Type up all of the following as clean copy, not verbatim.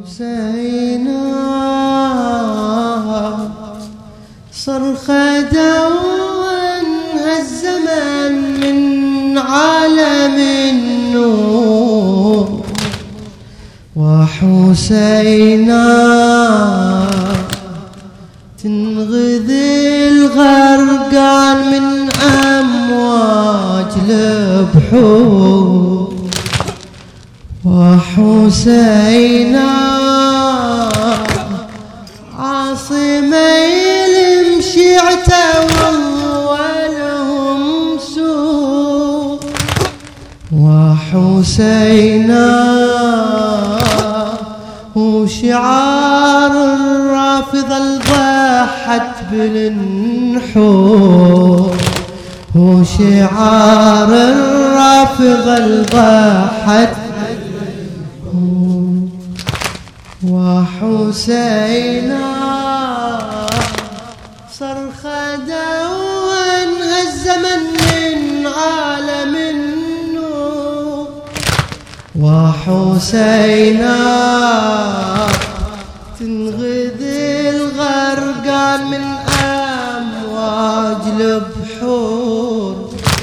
حسينا صرخة دوان هالزمن من عالم النور وحسينا تنغذي الغرقان من أمواج البحور وحسينا عاصمي المشيعته وأولهم سوء وحسينا وشعار الرافضة الضحت بالنحور وشعار الرافضة الضحت وحسينا صرخة دوان هالزمن من عالم النور وحسينا تنغذي الغرقان من أمواج البحور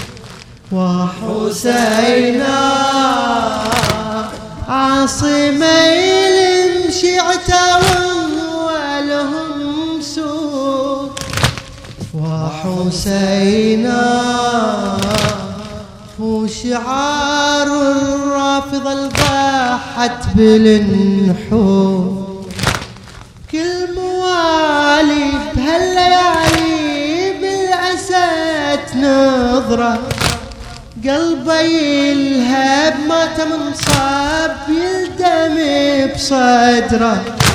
وحسينا عاصمي المشيعته ولهم سوء وحسينا وشعار الرافضة الضحت بالنحور كل موالي بهالليالي بالأسد نظرة قلبي يلهب مات من صاب يلدم بصدره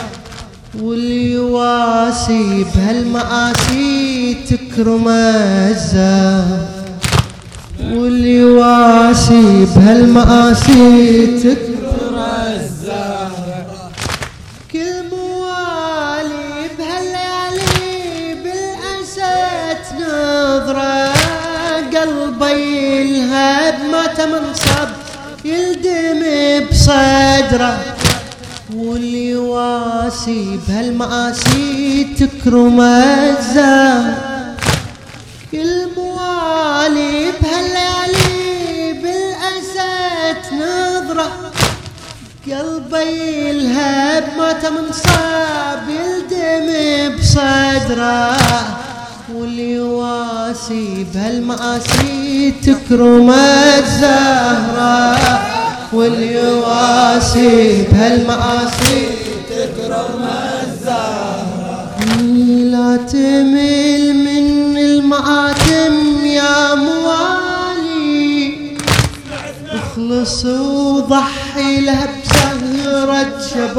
واليواسي بهالمآسي تكرم الزهر واليواسي بهالمآسي تكرم الزهر كل موالي بهالليالي بالأسد نظرة قلبي يلهب مات من صب يلدم بصدره واليواسي بهالمآسي تكرم الزهر كل موالي بهالليالي بالأسد نظرة قلبي يلهب مات من صاب يلدم بصدره واليواسي بهالمآسي تكرم الزهرة واليواسي بهالمآسي تكرم الزهرة لا تمل من المآتم يا موالي اخلص وضحي لها بزهرة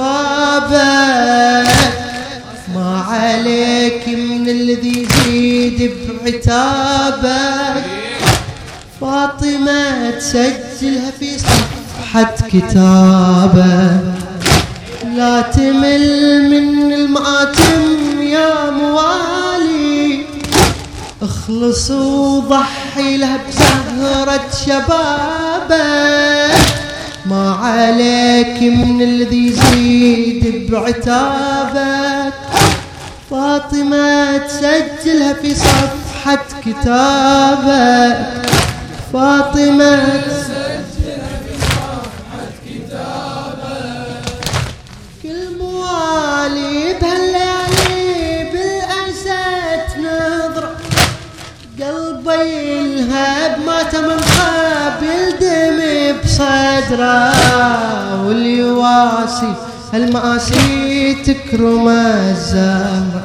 شبابك ما عليك من الذي يزيد بعتابك فاطمة تسجلها في صفحة كتابك لا تمل من المآتم يا موالي اخلص وضحي لها بزهرة شبابك ما عليك من الذي يزيد بعتابك فاطمة تسجلها في صفحة كتابك فاطمة تسجلها في صفحة كتابك كل موالي بهالليالي بالأسد نظرة قلبي يلهب مات من خاب يلدم بصدره واليواسي هالمآسي تكرم الزهرة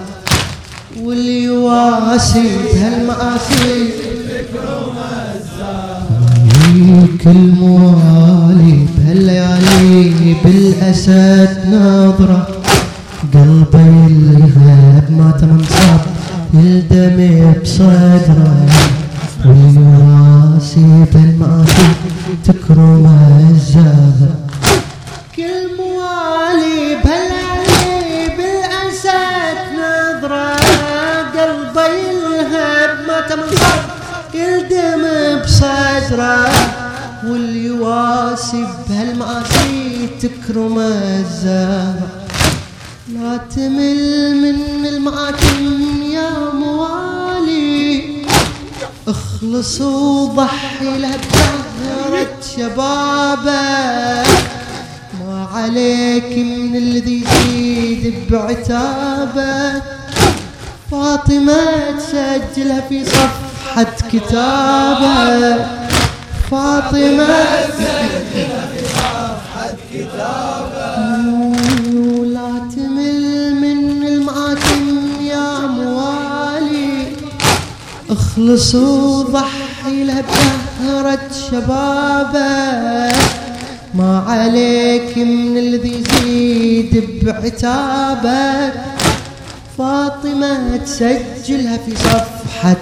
واليواسي بهالمآسي تكرم الزهرة كل موالي بهالليالي بالأسد نظرة قلبي يلهب مات من صاب يلدم بصدره واليواسي بهالمآسي تكرم الزهرة كل موالي بهالليالي بالأسد نظرة قلبي يلهب مات من صاب يلدم بصدره واليواسي بهالمآسي تكرم الزهر لا تمل من المآتم يا موالي اخلص وضحي لها بزهرة شبابك ما عليك من الذي يزيد بعتابك فاطمة تسجلها في صفحة كتابك فاطمة تسجلها في صفحة كتابك ولا تمل من المآتم يا موالي اخلص وضحي لها بزهرة شبابك ما عليك من الذي يزيد بعتابك فاطمة تسجلها في صفحة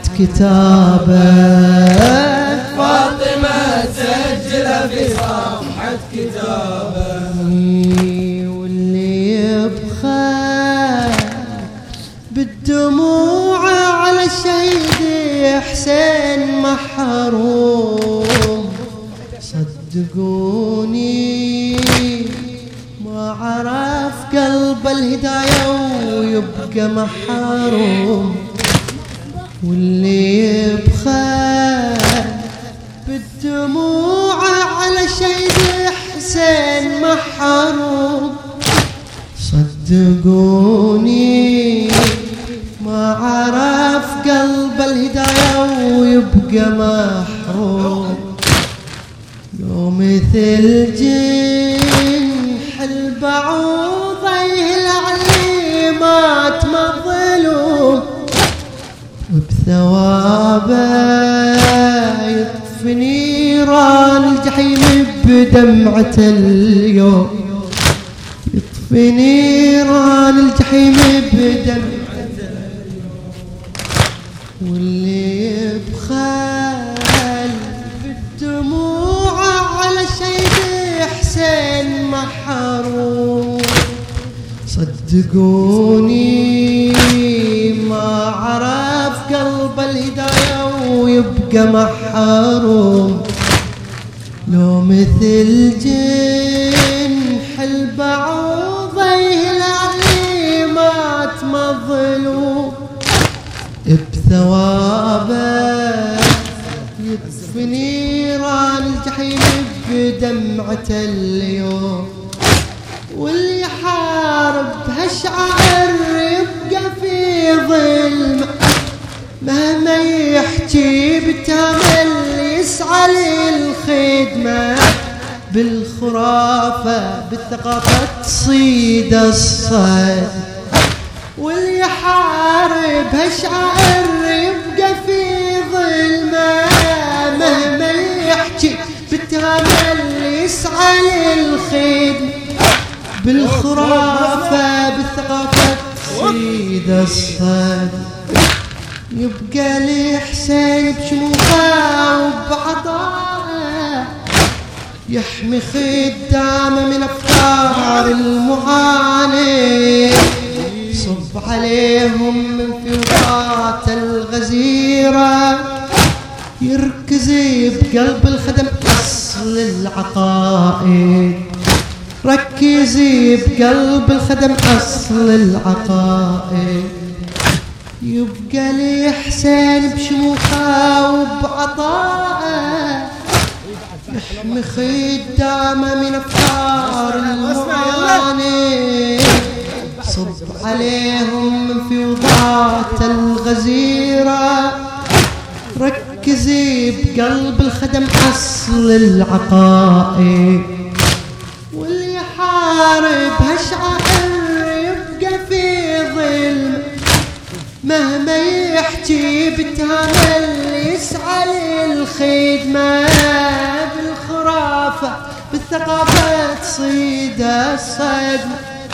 كتابك فاطمة تسجلها في صفحة كتابك واللي يبخل بالدموع على الشهيد حسين محروم صدقوني ما عرف قلب الهداية ويبقى محروم واللي يبخل بالدموع على شهيد حسين محروم صدقوني ما عرف قلب الهداية ويبقى محروم لو مثل جنح البعوضة يهلعني مات مظلوم وبثوابه يطفي نيران الجحيم بدمعة اليوم يطفي نيران الجحيم بدمعة اليوم واللي يبخل بالدموع على شهيد حسين محروم صدقوني ما عرف قلب الهداية ويبقى محروم لو مثل جنح البعوضة يهلعني مات مظلوم بثوابه يطفي نيران الجحيم بدمعة اليوم واللي يحارب هالشعائر يبقى في ظلم مهما يحكي بتامل يسعى للخدمة بالخرافة بالثقافة تصيد الصيد واللي يحارب هالشعائر يبقى في ظلمة مهما يحكي بالتامل يسعى للخدمة بالخرافة بالثقافة تصيد الصيد يبقى لحسين بشموخه وبعطائه يحمي خدامه من افكار المعاند صب عليهم من فيضات الغزيره يركز بقلب الخدم اصل العقائد ركزي بقلب الخدم أصل العقائد يبقى لي حسين بشموخه وبعطائه يحمي خدامه من أفكار المعاند صب عليهم من فيضات الغزيرة ركزي بقلب الخدم أصل العقائد واللي يحارب هالشعائر يبقى في ظلم مهما يحكي بتامل يسعى للخدمة بالخرافة بالثقافة تصيد الصدمة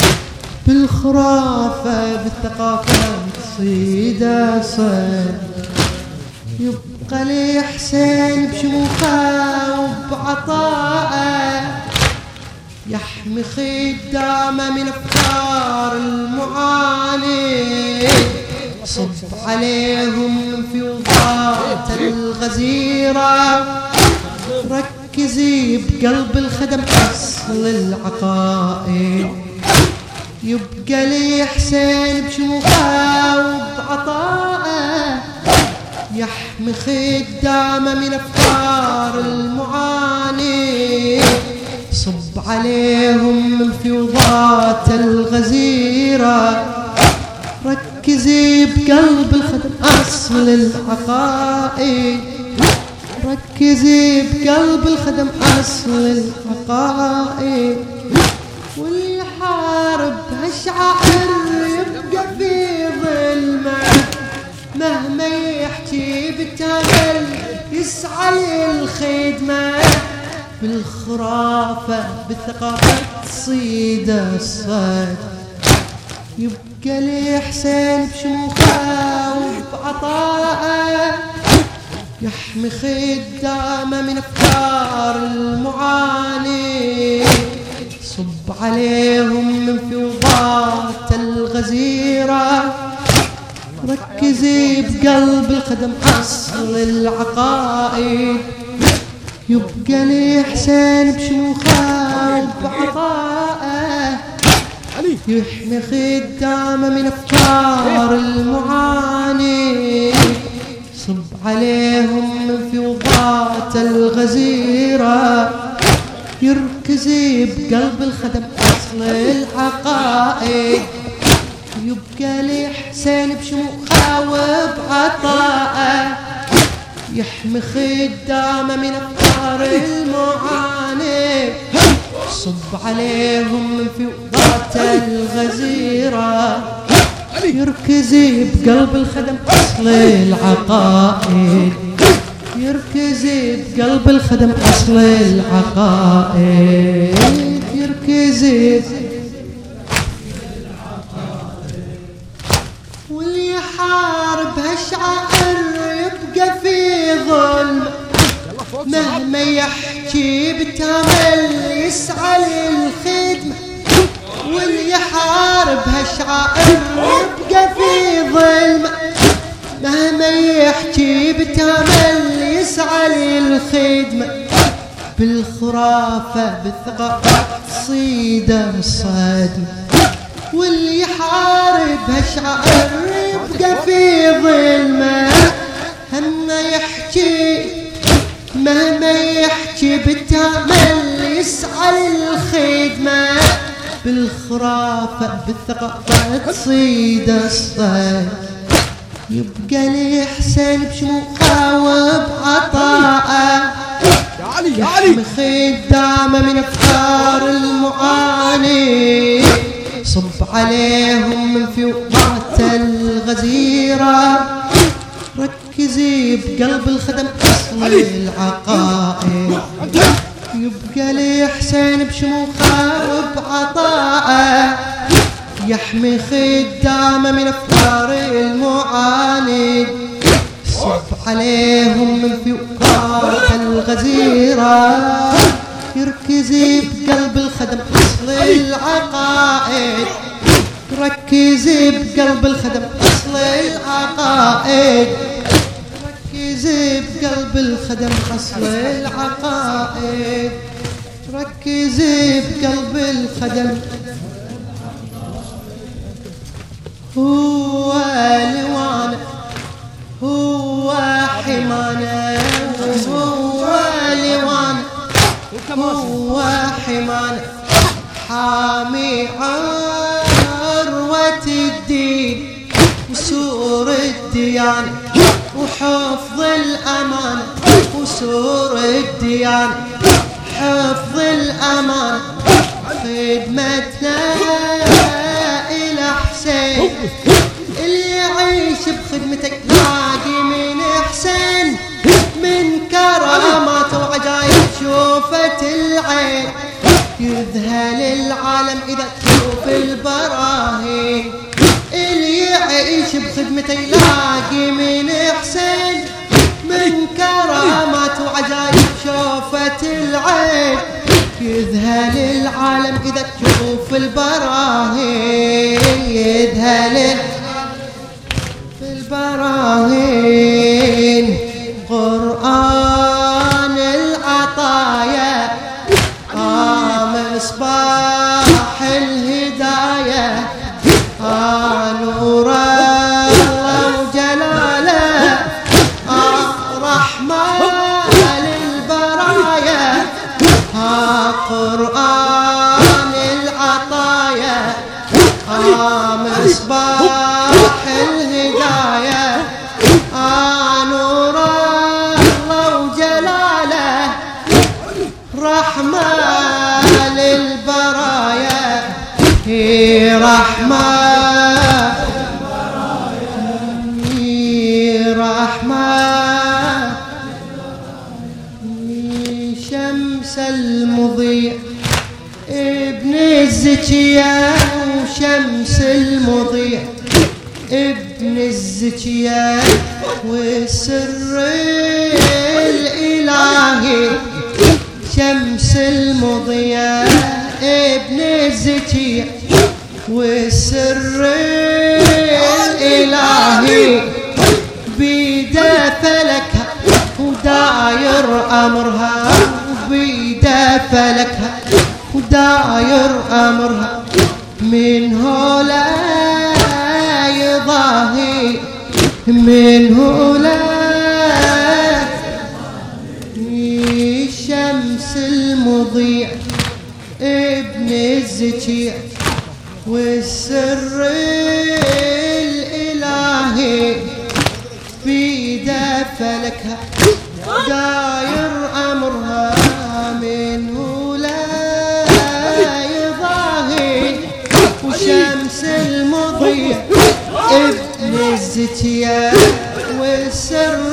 بالخرافة بالثقافة تصيد الصدمة يبقى لي حسين بشموخه وبعطائه يحمي خدامه من افكار المعاند صب عليهم في وضعات الغزيره ركزي بقلب الخدم أصل العقائد. يبقى لي حسين بشموخه وبعطائه يحمي خدامه من أفكار المعاني. صب عليهم من فيوضات الغزيرة ركزي بقلب الخدم أصل العقائد. ركزي بقلب الخدم أصل العقائد. واللي يحارب هالشعائر يبقى في ظلمه مهما يحكي بالتامل يسعى للخدمة. بالخرافة بالثقافة تصيد الصيد. يبقى لي حسين بشموخه وبعطائه يحمي خدامه من أفكار المعاني. صب عليهم من فيوضات الغزيرة ركزي بقلب الخدم أصل العقائد. يبقى لي حسين بشموخه وبعطائه يحمي خدامه من أفكار المعاني. صب عليهم من فيوضات الغزيرة يركزي بقلب الخدم أصل العقائد. يبقى لي حسين بشموخه وبعطائه يحمي خدامه من أفكار المعاني. صب عليهم من فيوضات الغزيرة يركزي بقلب الخدم أصل العقائد. يركزي بقلب الخدم أصل العقائد. يركزي واللي يحارب هالشعائر يبقى في ظلم مهما يحكي بالتامل يسعى للخدمة. واللي يحارب هالشعائر يبقى في ظلم مهما يحكي بالتامل يسعى للخدمة. بالخرافة بالثقافة تصيد الصدمة. واللي يحارب هالشعائر يبقى في ظلمة مهما يحكي بالتامل يسعى للخدمة. بالخرافة بالثقافة تصيد الصيد. يبقى لي حسين بشموخه وبعطائه يحمي خدامه من أفكار المعاني. صب عليهم من فيوضات الغزيرة ركزي بقلب الخدم أصل العقائد. يبقى لي حسين بشموخه وبعطائه يحمي خدامه من أفكار المعاند. صب عليهم من فيوضات الغزيرة يركزي بقلب الخدم أصل العقائد. ركزي بقلب الخدم أصل العقائد. ركزي بقلب الخدم أصل العقائد. ركزي بقلب الخدم. هو لوانا هو حمانا هو لوانا هو حمانا حامي عروة الدين وسور الديانة وحفظ الأمانة وسور الديانة حفظ الأمانة خدمتنا إلى حسين. اللي يعيش بخدمتك لاقي من حسين من كرامات وعجائب شوفت العين. يذهل العالم إذا تشوف البراهين. اللي يعيش بخدمته يلاقي من حسين من كرامات وعجائب شوفت العين. يذهل العالم إذا تشوف البراهين. يذهل البراهين. قرآن العطايا مصباح الهداية نور الله وجلاله رحمة للبرايا رحمة شمس المضيء ابن الزكية وشمس المضيء ابن الزكية والسر الإلهي شمس المضيء ابن الزكية والسر الإلهي بيده فلكها وداير أمرها بيده فلكها وداير أمرها منه لا يضاهي منه لا الشمس المضيء ابن الزكية والسر الإلهي بيده فلكها داير أمرها منه لا يضاهي وشمس المضيء ابن الزكية والسر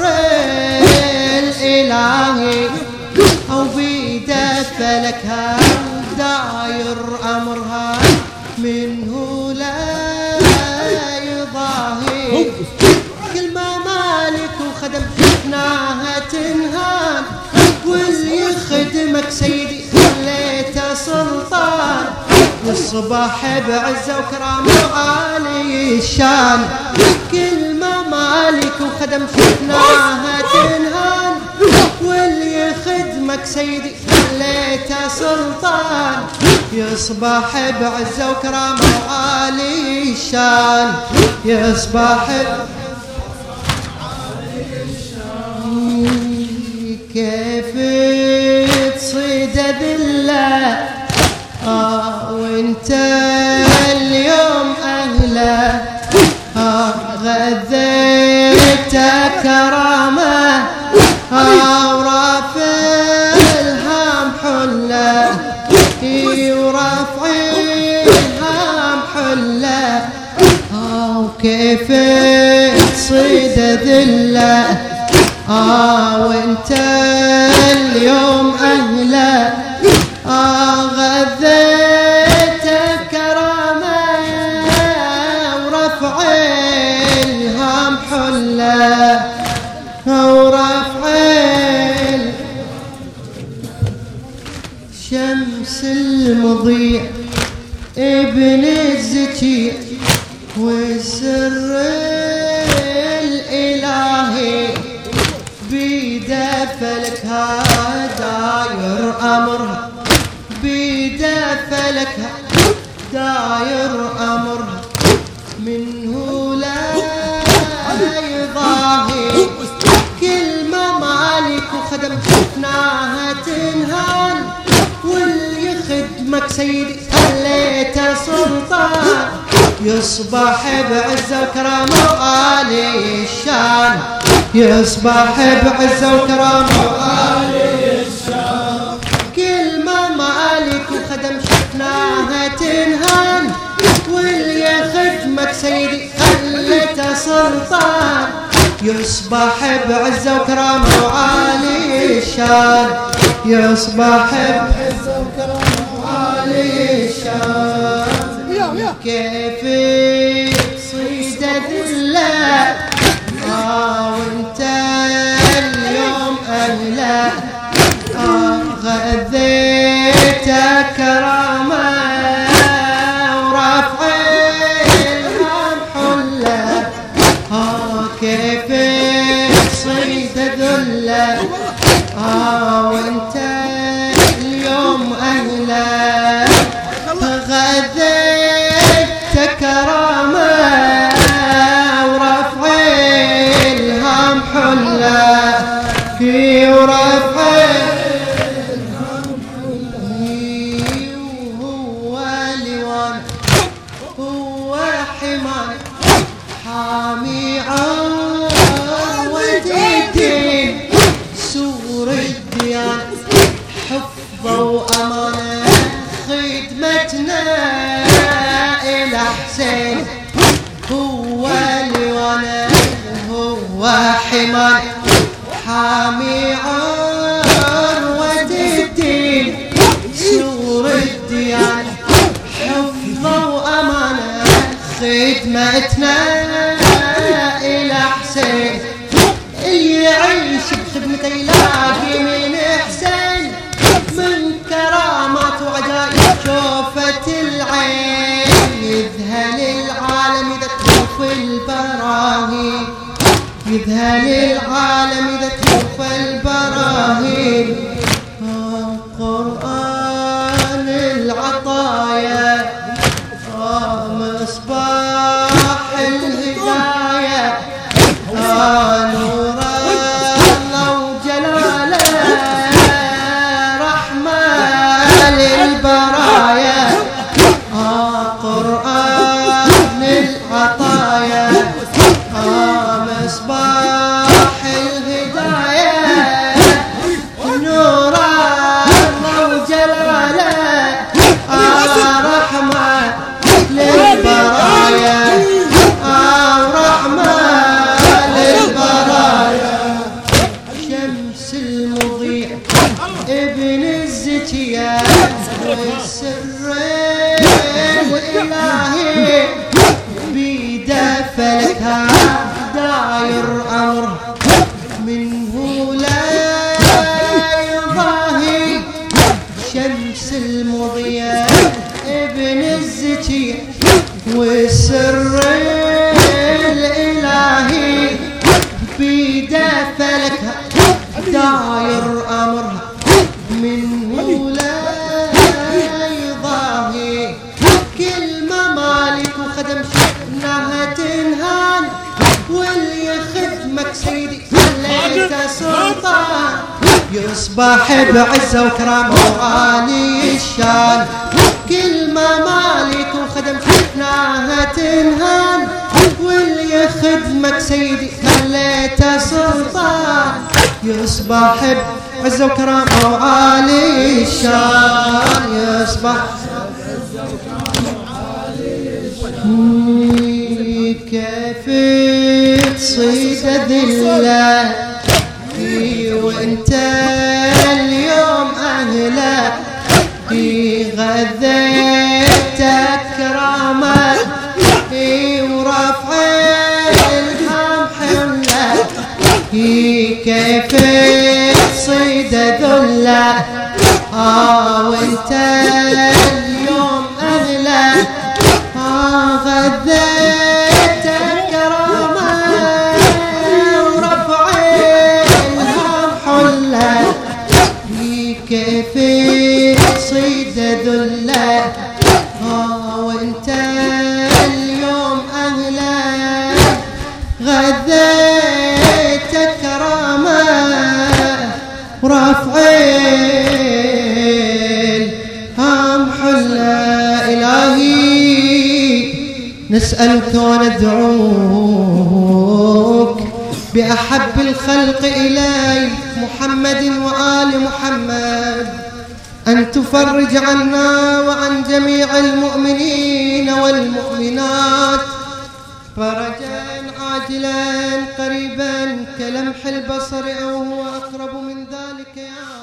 الإلهي أو بيده فلكها داير أمرها منه لا يضاهي كل ما مالك وخدم شفناها تنهان واللي يخدمك سيدي خليته سلطان والصباح بعزة وكرامة وعالي الشان كل ما مالك وخدم شفناها تنهان واللي يخدمك سيدي خليته سلطان يصبح بعزة وكرامة وعالي الشان يصبح كيف تصيد ذله وانت اليوم اهله غذيت كرامه ورافع الهام حله ورافع الهام حله وكيف تصيد ذله وانت اليوم اهله غذيت كرامه ورفع الهام حله ورفع شمس المضيء ابن الزكية والسر الإلهي بيده فلكها داير أمرها بيده فلكها داير أمرها منه لا يضاهي كل ما مالك وخدم شفناها تنهان واللي يخدمك سيدي خليته سلطان يصبح بعزة وكرامة وعالي الشان يصبح بعزة وكرامة وعالي الشان كل ما مالك وخدم شفناها تنهان واللي يخدمك سيدي خليته سلطان يصبح بعزة وكرامة وعالي الشان يصبح بعزة وكرامة وعالي الشان كيف تصيد ذله وانت اليوم اهله غذيت كرامه ورافع الهام حله كيف تصيد ذله وانت اليوم اهله غذيت كرامه حماي حامي عروة الدين سور الديان حفظه وأمانة خدمتنا إلى حسين هو لوانا هو حماي حامي عروة الدين سور الديان حفظه وأمانة خدمتنا إلى حسين اللي يعيش بخدمته يلاقي من حسين من كرامات وعجائب شوفة العين يذهل العالم إذا تشوف البراهين يذهل العالم إذا تشوف البراهين قرآن العطايا مصباح الهداية نور الله وجلاله رحمة للبرايا قرآن العطايا مصباح الهداية نور الله وجلاله رحمة للبرايا رحمة للبرايا شمس المضيء ابن الزكية والسر الإلهي بيده فلكها داير أمر منه لا يضاهي شمس المضيء ابن الزكية والسر الإلهي بيده فلكها داير أمرها منه لا يضاهي كل ممالك وخدم شأنها تنهان واللي يخدمك سيدي خليته سلطان يصبح بعزة وكرامة وعالي الشان كل ممالك وخدم شأنها تنهان واللي يخدمك سيدي خليته سلطان يصبح بعزة وكرامة وعالي الشان يصبح كيف تصيد ذله وانت اليوم اهله غذيتك كرامه ورفع الهم حمله كيف تصيد ذله وانت اليوم اهله غذيتك كرامه ورفع الهم حله كيف تصيد ذله وانت اليوم اهله غذيتك كرامه ورفع الهم حله إلهي نسألك وندعوك بأحب الخلق إليك محمد وآل محمد أن تفرج عنا وعن جميع المؤمنين والمؤمنات فرجا عاجلا قريبا كلمح البصر أو هو أقرب من ذلك يا